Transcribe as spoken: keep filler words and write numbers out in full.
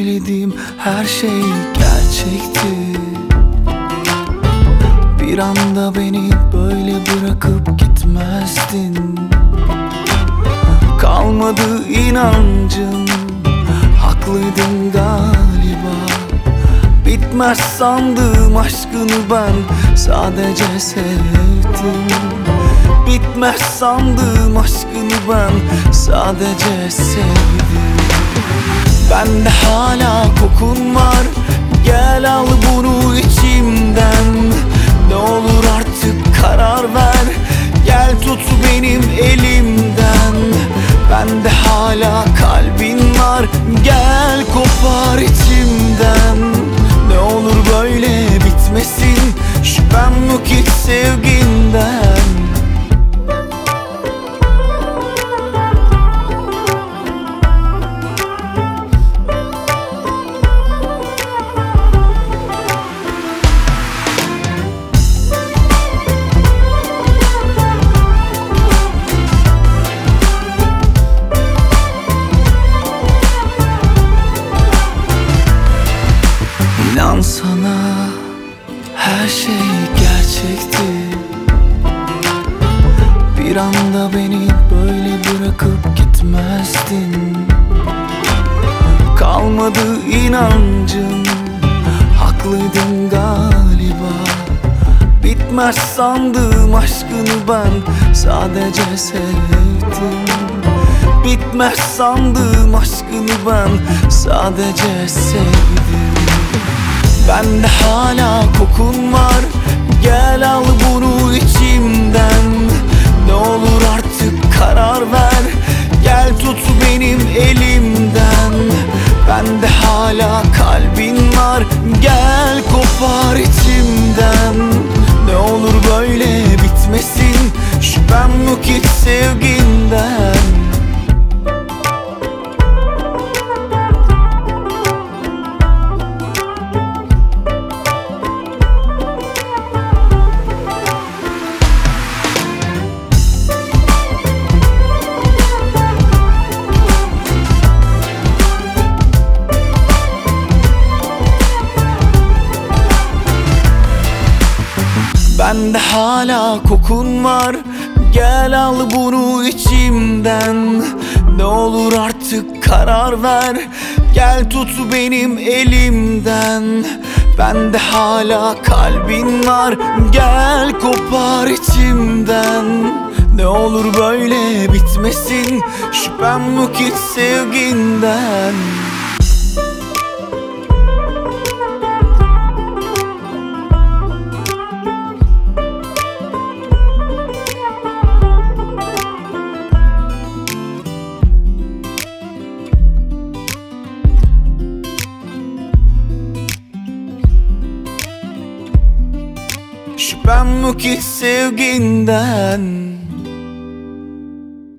söylediğim her şey gerçekti. Bir anda beni böyle bırakıp gitmezdin. Kalmadı inancım, haklıydın galiba. Bitmez sandığım aşkını ben sadece sevdim. Bitmez sandığım aşkını ben sadece sevdim. Bende hala kokun var, gel al bunu içimden. Ne olur artık karar ver, gel tut benim elimden. Bende hala kalbin var, gel kopar içimden. Ne olur böyle bitmesin, şüphem yok hiç sevginden. İnan sana, her şey gerçekti. Bir anda beni böyle bırakıp gitmezdin. Kalmadı inancım, haklıydın galiba. Bitmez sandığım aşkını ben sadece sevdim. Bitmez sandığım aşkını ben sadece sevdim. Bende hala kokun var, gel al bunu içimden. Ne olur artık karar ver, gel tut benim elimden. Bende hala kalbin var, gel kopar içimden. Ne olur böyle bitmesin, şüphem yok hiç sevginden. Bende hala kokun var, gel al bunu içimden. Ne olur artık karar ver, gel tut benim elimden. Bende hala kalbin var, gel kopar içimden. Ne olur böyle bitmesin, şüphem yok hiç sevginden. Şüphem yok hiç sevginden.